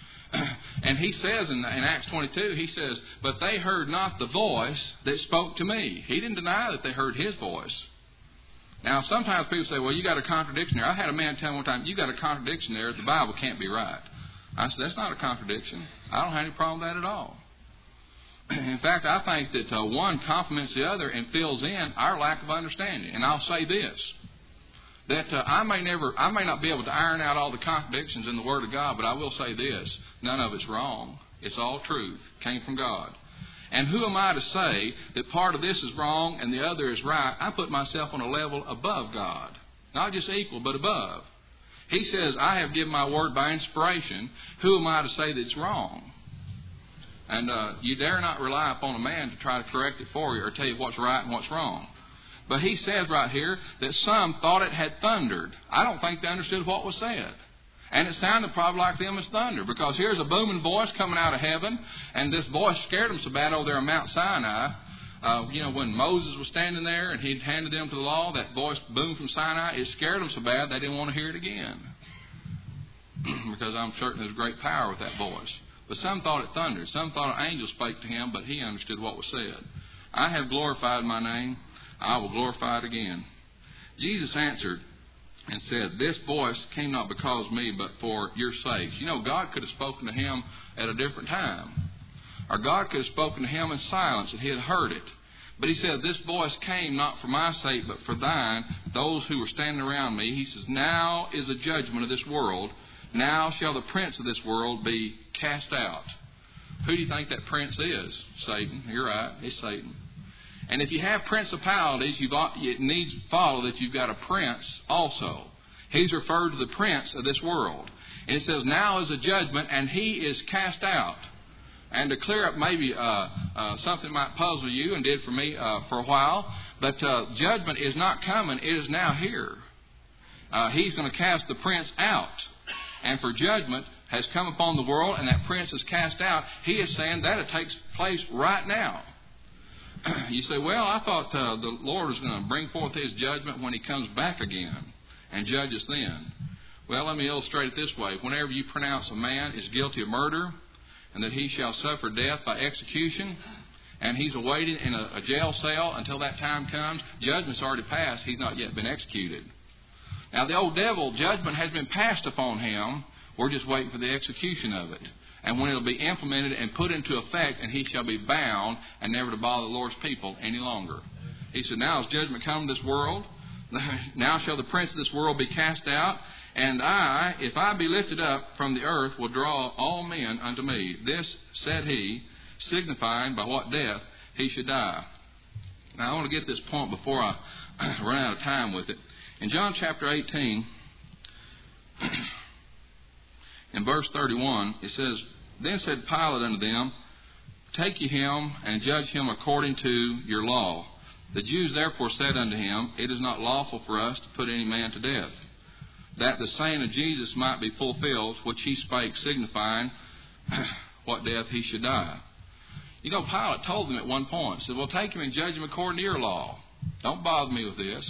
And he says in, in Acts twenty-two, he says, but they heard not the voice that spoke to me. He didn't deny that they heard his voice. Now, sometimes people say, well, you got a contradiction there. I had a man tell me one time, you got a contradiction there. The Bible can't be right. I said, that's not a contradiction. I don't have any problem with that at all. In fact, I think that uh, one complements the other and fills in our lack of understanding. And I'll say this, that uh, I may never, I may not be able to iron out all the contradictions in the Word of God, but I will say this, none of it's wrong. It's all truth. It came from God. And who am I to say that part of this is wrong and the other is right? I put myself on a level above God. Not just equal, but above. He says, I have given my word by inspiration. Who am I to say that it's wrong? And uh, you dare not rely upon a man to try to correct it for you or tell you what's right and what's wrong. But he says right here that some thought it had thundered. I don't think they understood what was said. And it sounded probably like them as thunder, because here's a booming voice coming out of heaven, and this voice scared them so bad over there on Mount Sinai. Uh, you know, when Moses was standing there and he'd handed them to the law, that voice boomed from Sinai. It scared them so bad they didn't want to hear it again. Because I'm certain there's great power with that voice. But some thought it thundered. Some thought an angel spake to him, but he understood what was said. I have glorified my name. I will glorify it again. Jesus answered and said, this voice came not because of me, but for your sakes. You know, God could have spoken to him at a different time. Or God could have spoken to him in silence and he had heard it. But he said, this voice came not for my sake, but for thine, those who were standing around me. He says, now is the judgment of this world. Now shall the prince of this world be cast out. Who do you think that prince is? Satan. You're right. It's Satan. And if you have principalities, you've, it needs to follow that you've got a prince also. He's referred to the prince of this world. And it says, now is a judgment, and he is cast out. And to clear up maybe uh, uh, something that might puzzle you, and did for me uh, for a while, but uh, judgment is not coming. It is now here. Uh, he's going to cast the prince out. And for judgment has come upon the world, and that prince is cast out. He is saying that it takes place right now. You say, well, I thought uh, the Lord was going to bring forth his judgment when he comes back again and judge us then. Well, let me illustrate it this way. Whenever you pronounce a man is guilty of murder and that he shall suffer death by execution, and he's awaiting in a, a jail cell until that time comes, judgment's already passed. He's not yet been executed. Now, the old devil, judgment has been passed upon him. We're just waiting for the execution of it. And when it will be implemented and put into effect, and he shall be bound and never to bother the Lord's people any longer. He said, now is judgment come to this world. Now shall the prince of this world be cast out. And I, if I be lifted up from the earth, will draw all men unto me. This said he, signifying by what death he should die. Now I want to get this point before I, run out of time with it. In John chapter eighteen, in verse thirty-one, it says, Then said Pilate unto them, Take ye him, and judge him according to your law. The Jews therefore said unto him, It is not lawful for us to put any man to death, that the saying of Jesus might be fulfilled, which he spake, signifying what death he should die. You know, Pilate told them at one point, said, Well, take him and judge him according to your law. Don't bother me with this.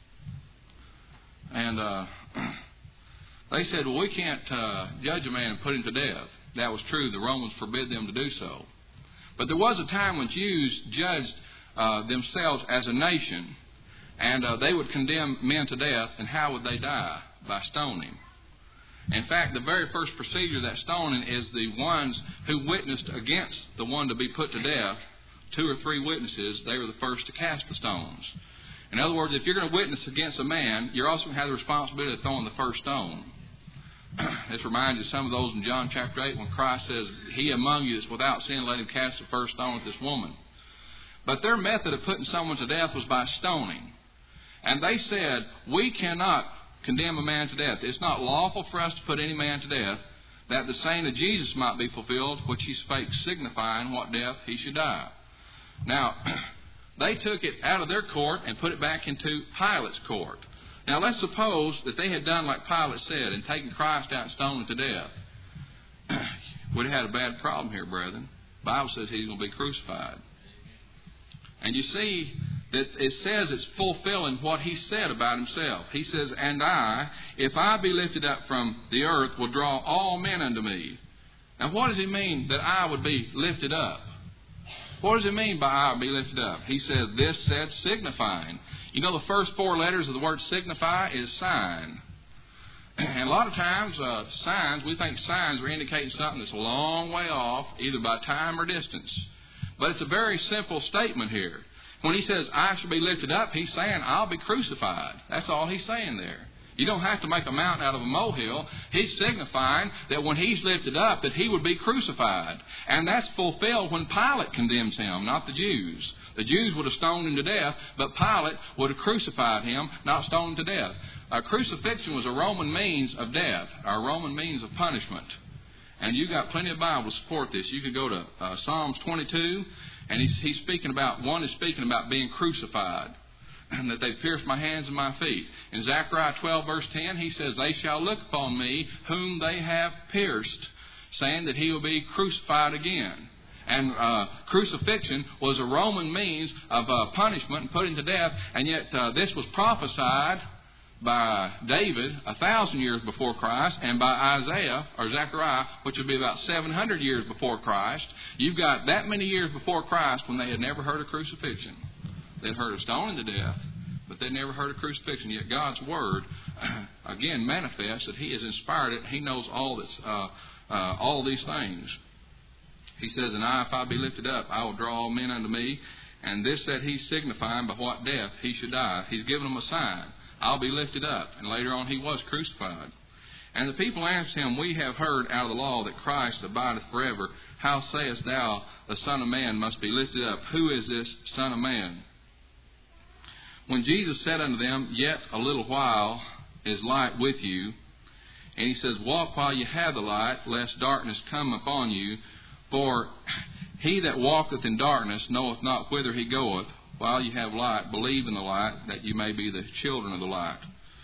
And uh, they said, Well, we can't uh, judge a man and put him to death. That was true. The Romans forbid them to do so. But there was a time when Jews judged uh, themselves as a nation, and uh, they would condemn men to death, and how would they die? By stoning. In fact, the very first procedure of that stoning is the ones who witnessed against the one to be put to death, two or three witnesses, they were the first to cast the stones. In other words, if you're going to witness against a man, you're also going to have the responsibility of throwing the first stone. This reminds you of some of those in John chapter eight when Christ says, He among you is without sin, let him cast the first stone at this woman. But their method of putting someone to death was by stoning. And they said, We cannot condemn a man to death. It's not lawful for us to put any man to death, that the saying of Jesus might be fulfilled, which he spake, signifying what death he should die. Now, they took it out of their court and put it back into Pilate's court. Now, let's suppose that they had done like Pilate said and taken Christ out and stoned him to death. We'd have had a bad problem here, brethren. The Bible says he's going to be crucified. And you see that it says it's fulfilling what he said about himself. He says, And I, if I be lifted up from the earth, will draw all men unto me. Now, what does he mean that I would be lifted up? What does it mean by I will be lifted up? He says, This said signifying. You know, the first four letters of the word signify is sign. And a lot of times, uh, signs, we think signs are indicating something that's a long way off, either by time or distance. But it's a very simple statement here. When he says, I shall be lifted up, he's saying, I'll be crucified. That's all he's saying there. You don't have to make a mountain out of a molehill. He's signifying that when he's lifted up, that he would be crucified. And that's fulfilled when Pilate condemns him, not the Jews. The Jews would have stoned him to death, but Pilate would have crucified him, not stoned him to death. Uh, crucifixion was a Roman means of death, a Roman means of punishment. And you've got plenty of Bible to support this. You could go to uh, Psalms twenty-two, and he's, he's speaking about, one is speaking about being crucified, and that they pierced my hands and my feet. In Zechariah twelve, verse ten, he says, They shall look upon me whom they have pierced, saying that he will be crucified again. And uh, crucifixion was a Roman means of uh, punishment and putting to death, and yet uh, this was prophesied by David a thousand years before Christ, and by Isaiah or Zechariah, which would be about seven hundred years before Christ. You've got that many years before Christ when they had never heard of crucifixion. They'd heard of stoning to death, but they'd never heard of crucifixion. Yet God's Word, again, manifests that He has inspired it. He knows all this, uh, uh, all these things. He says, And I, if I be lifted up, I will draw all men unto me. And this said He, signifying by what death he should die. He's given them a sign. I'll be lifted up. And later on he was crucified. And the people answered him, We have heard out of the law that Christ abideth forever. How sayest thou, the Son of Man must be lifted up? Who is this Son of Man? When Jesus said unto them, Yet a little while is light with you. And he says, Walk while you have the light, lest darkness come upon you. For he that walketh in darkness knoweth not whither he goeth. While you have light, believe in the light, that you may be the children of the light.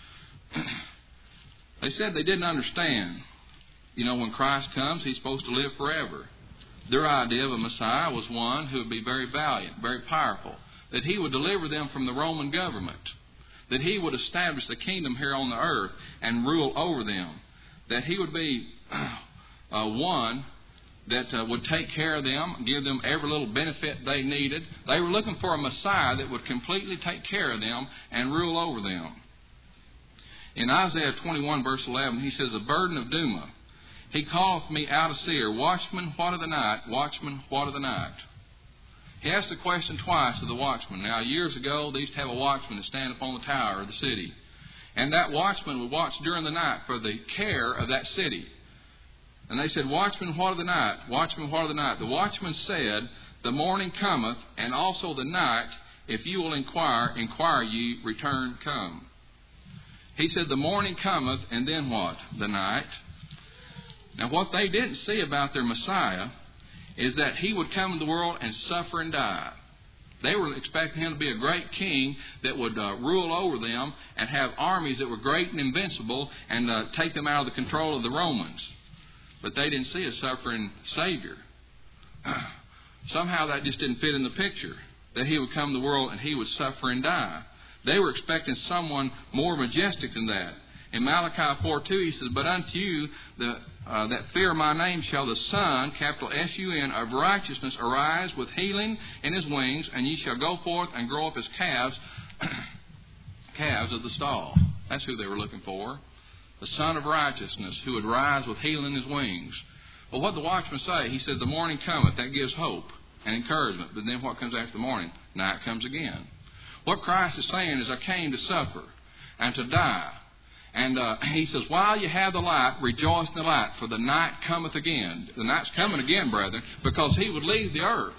They said they didn't understand. You know, when Christ comes, He's supposed to live forever. Their idea of a Messiah was one who would be very valiant, very powerful. That He would deliver them from the Roman government. That He would establish a kingdom here on the earth and rule over them. That He would be uh, one that uh, would take care of them, give them every little benefit they needed. They were looking for a Messiah that would completely take care of them and rule over them. In Isaiah twenty-one, verse eleven, he says, A burden of Duma. He calleth me out of seer. Watchman, what of the night? Watchman, what of the night? He asked the question twice of the watchman. Now, years ago, they used to have a watchman to stand upon the tower of the city. And that watchman would watch during the night for the care of that city. And they said, Watchman, what of the night? Watchman, what of the night? The watchman said, The morning cometh, and also the night if you will inquire, inquire ye, return, come. He said, the morning cometh, and then what? The night. Now, what they didn't see about their Messiah is that He would come into the world and suffer and die. They were expecting Him to be a great king that would uh, rule over them and have armies that were great and invincible and uh, take them out of the control of the Romans. But they didn't see a suffering Savior. Somehow that just didn't fit in the picture, that He would come to the world and He would suffer and die. They were expecting someone more majestic than that. In Malachi four two, He says, but unto you the, uh, that fear my name shall the Son, capital S U N, of righteousness arise with healing in His wings, and ye shall go forth and grow up as calves, calves of the stall. That's who they were looking for. The Son of righteousness, who would rise with healing in His wings. Well, what did the watchman say? He said, the morning cometh. That gives hope and encouragement. But then what comes after the morning? Night comes again. What Christ is saying is, I came to suffer and to die. And uh, He says, while you have the light, rejoice in the light, for the night cometh again. The night's coming again, brethren, because He would leave the earth.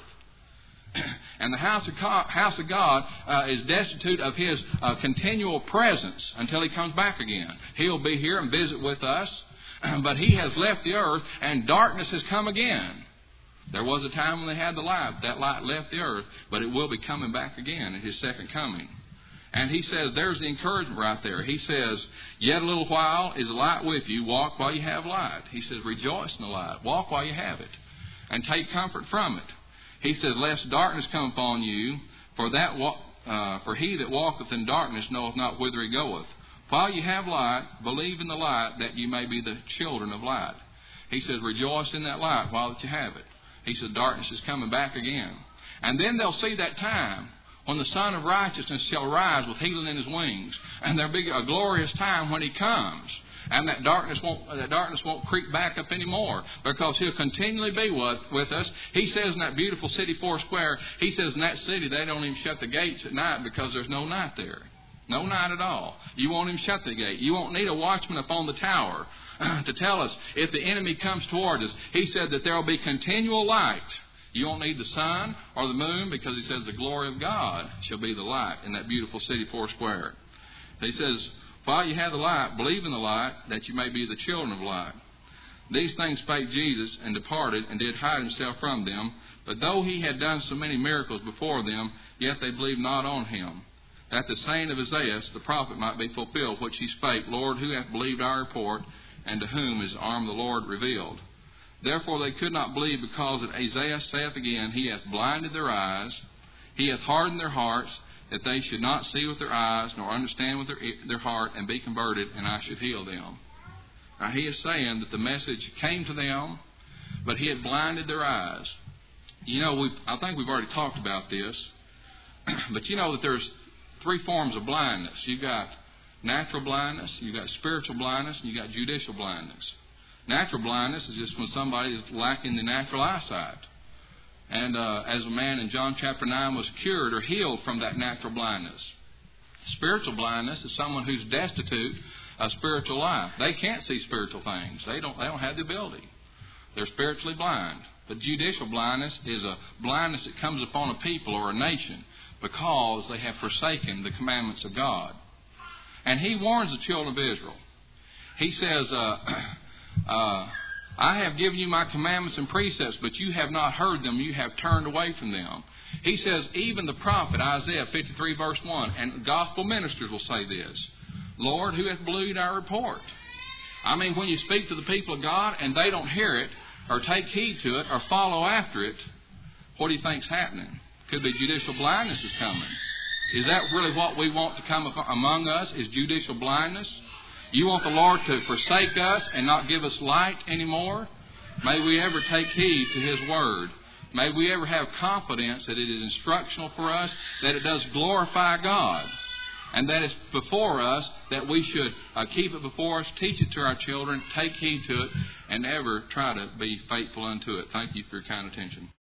And the house of God, house of God uh, is destitute of His uh, continual presence until He comes back again. He'll be here and visit with us, but He has left the earth, and darkness has come again. There was a time when they had the light. That light left the earth, but it will be coming back again at His second coming. And He says, there's the encouragement right there. He says, yet a little while is the light with you. Walk while you have light. He says, rejoice in the light. Walk while you have it. And take comfort from it. He says, lest darkness come upon you, for that uh, for he that walketh in darkness knoweth not whither he goeth. While you have light, believe in the light, that you may be the children of light. He says, rejoice in that light while that you have it. He said, darkness is coming back again. And then they'll see that time when the Son of Righteousness shall rise with healing in His wings. And there'll be a glorious time when He comes. And that darkness won't that darkness won't creep back up anymore, because He'll continually be with, with us. He says in that beautiful city Foursquare, He says in that city they don't even shut the gates at night because there's no night there. No night at all. You won't even shut the gate. You won't need a watchman up on the tower to tell us if the enemy comes toward us. He said that there will be continual light. You won't need the sun or the moon, because He says the glory of God shall be the light in that beautiful city Foursquare. He says, while you have the light, believe in the light, that you may be the children of light. These things spake Jesus, and departed, and did hide Himself from them. But though He had done so many miracles before them, yet they believed not on Him. That the saying of Isaiah, the prophet, might be fulfilled, which he spake, Lord, who hath believed our report, and to whom is the arm of the Lord revealed? Therefore they could not believe, because that Isaiah saith again, He hath blinded their eyes, He hath hardened their hearts, that they should not see with their eyes, nor understand with their, their heart, and be converted, and I should heal them. Now He is saying that the message came to them, but He had blinded their eyes. You know, we I think we've already talked about this, but you know that there's three forms of blindness. You've got natural blindness, you've got spiritual blindness, and you've got judicial blindness. Natural blindness is just when somebody is lacking the natural eyesight. And uh, as a man in John chapter nine was cured or healed from that natural blindness. Spiritual blindness is someone who's destitute of spiritual life. They can't see spiritual things. They don't, they don't have the ability. They're spiritually blind. But judicial blindness is a blindness that comes upon a people or a nation because they have forsaken the commandments of God. And He warns the children of Israel. He says, uh, uh, I have given you my commandments and precepts, but you have not heard them. You have turned away from them. He says, even the prophet Isaiah fifty-three verse one, and gospel ministers will say this, Lord, who hath believed our report? I mean, when you speak to the people of God and they don't hear it or take heed to it or follow after it, what do you think's happening? Could be judicial blindness is coming. Is that really what we want to come among us, is judicial blindness? You want the Lord to forsake us and not give us light anymore? May we ever take heed to His Word. May we ever have confidence that it is instructional for us, that it does glorify God, and that it's before us, that we should uh, keep it before us, teach it to our children, take heed to it, and ever try to be faithful unto it. Thank you for your kind attention.